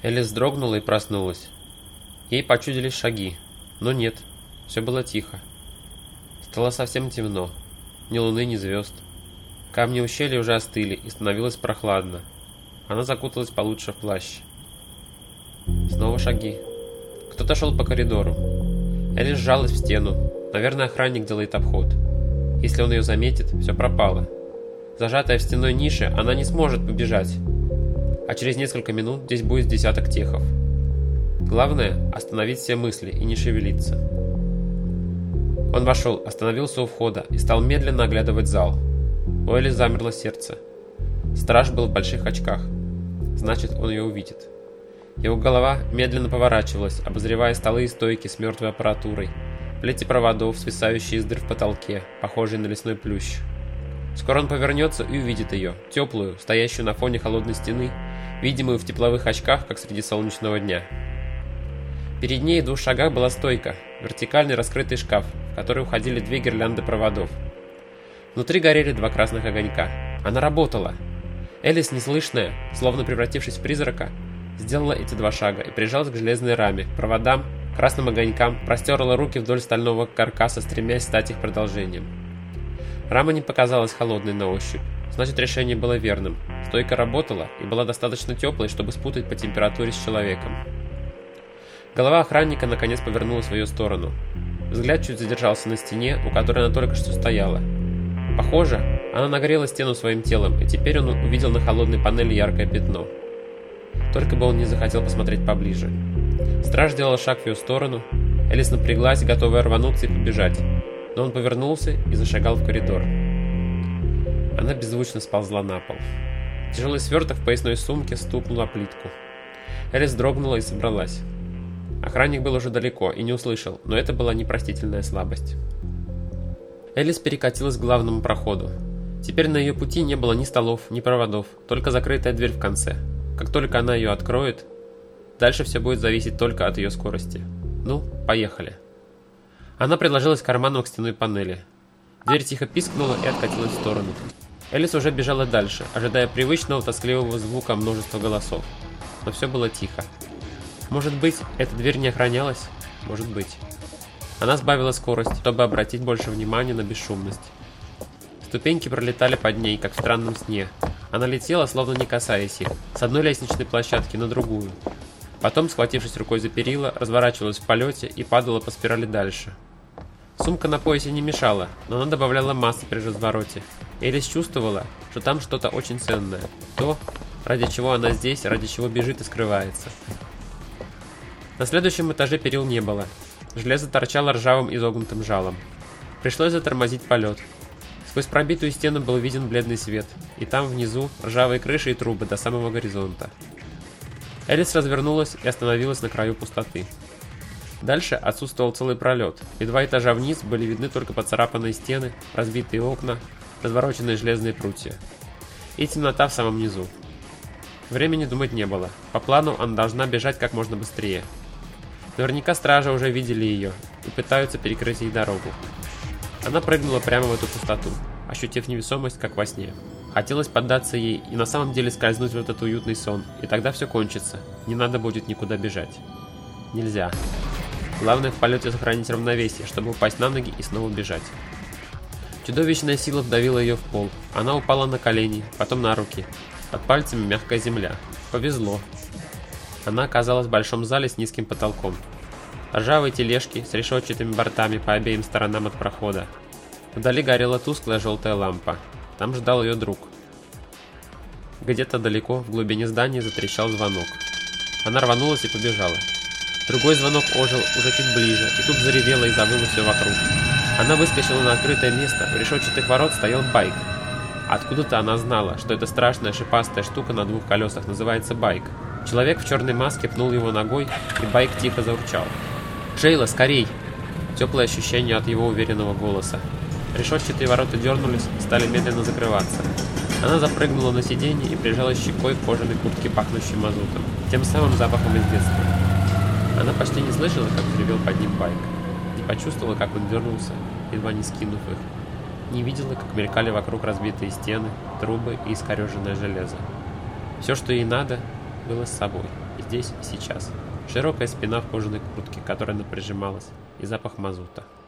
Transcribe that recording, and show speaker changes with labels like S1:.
S1: Элис вздрогнула и проснулась. Ей почудились шаги, но нет, все было тихо. Стало совсем темно, ни луны, ни звезд. Камни ущелья уже остыли и становилось прохладно. Она закуталась получше в плащ. Снова шаги. Кто-то шел по коридору. Элис сжалась в стену. Наверное, охранник делает обход. Если он ее заметит, все пропало. Зажатая в стенной нише, она не сможет побежать. А через несколько минут здесь будет десяток техов. Главное – остановить все мысли и не шевелиться. Он вошел, остановился у входа и стал медленно оглядывать зал. У Элис замерло сердце. Страж был в больших очках. Значит, он ее увидит. Его голова медленно поворачивалась, обозревая столы и стойки с мертвой аппаратурой, плети проводов, свисающие из дыр в потолке, похожие на лесной плющ. Скоро он повернется и увидит ее, теплую, стоящую на фоне холодной стены, видимую в тепловых очках, как среди солнечного дня. Перед ней в 2 шагах была стойка, вертикальный раскрытый шкаф, в который уходили 2 гирлянды проводов. Внутри горели 2 красных огонька. Она работала. Элис, неслышная, словно превратившись в призрака, сделала эти 2 шага и прижалась к железной раме, к проводам, красным огонькам, простерла руки вдоль стального каркаса, стремясь стать их продолжением. Рама не показалась холодной на ощупь, значит, решение было верным. Стойка работала и была достаточно теплой, чтобы спутать по температуре с человеком. Голова охранника наконец повернулась в ее сторону. Взгляд чуть задержался на стене, у которой она только что стояла. Похоже, она нагрела стену своим телом, и теперь он увидел на холодной панели яркое пятно. Только бы он не захотел посмотреть поближе. Страж сделал шаг в ее сторону. Элис напряглась, готовая рвануться и побежать. Но он повернулся и зашагал в коридор. Она беззвучно сползла на пол. Тяжелый сверток в поясной сумке стукнул о плитку. Элис дрогнула и собралась. Охранник был уже далеко и не услышал, но это была непростительная слабость. Элис перекатилась к главному проходу. Теперь на ее пути не было ни столов, ни проводов, только закрытая дверь в конце. Как только она ее откроет, дальше все будет зависеть только от ее скорости. Ну, поехали. Она приложилась карманом к стенной панели. Дверь тихо пискнула и откатилась в сторону. Элис уже бежала дальше, ожидая привычного тоскливого звука множества голосов. Но все было тихо. Может быть, эта дверь не охранялась? Может быть. Она сбавила скорость, чтобы обратить больше внимания на бесшумность. Ступеньки пролетали под ней, как в странном сне. Она летела, словно не касаясь их, с одной лестничной площадки на другую. Потом, схватившись рукой за перила, разворачивалась в полете и падала по спирали дальше. Сумка на поясе не мешала, но она добавляла массы при развороте. Элис чувствовала, что там что-то очень ценное. То, ради чего она здесь, ради чего бежит и скрывается. На следующем этаже перил не было. Железо торчало ржавым изогнутым жалом. Пришлось затормозить полет. Сквозь пробитую стену был виден бледный свет, и там внизу ржавые крыши и трубы до самого горизонта. Элис развернулась и остановилась на краю пустоты. Дальше отсутствовал целый пролет, и 2 этажа вниз были видны только поцарапанные стены, разбитые окна, развороченные железные прутья. И темнота в самом низу. Времени думать не было. По плану она должна бежать как можно быстрее. Наверняка стражи уже видели ее и пытаются перекрыть ей дорогу. Она прыгнула прямо в эту пустоту, ощутив невесомость, как во сне. Хотелось поддаться ей и на самом деле скользнуть в этот уютный сон, и тогда все кончится, не надо будет никуда бежать. Нельзя. Главное в полете сохранить равновесие, чтобы упасть на ноги и снова бежать. Чудовищная сила вдавила ее в пол. Она упала на колени, потом на руки. Под пальцами мягкая земля. Повезло. Она оказалась в большом зале с низким потолком. Ржавые тележки с решетчатыми бортами по обеим сторонам от прохода. Вдали горела тусклая желтая лампа. Там ждал ее друг. Где-то далеко, в глубине здания, затрещал звонок. Она рванулась и побежала. Другой звонок ожил уже чуть ближе, и тут заревело и завыло все вокруг. Она выскочила на открытое место, у решетчатых ворот стоял байк. Откуда-то она знала, что эта страшная шипастая штука на 2 колесах называется байк. Человек в черной маске пнул его ногой, и байк тихо заурчал. «Шейла, скорей!» Теплое ощущение от его уверенного голоса. Решетчатые ворота дернулись и стали медленно закрываться. Она запрыгнула на сиденье и прижалась щекой к кожаной куртке, пахнущей мазутом, тем самым запахом из детства. Она почти не слышала, как взревел под ним байк. Не почувствовала, как он дернулся, едва не скинув их. Не видела, как мелькали вокруг разбитые стены, трубы и искореженное железо. Все, что ей надо, было с собой, здесь и сейчас. Широкая спина в кожаной куртке, которая напряжималась, и запах мазута.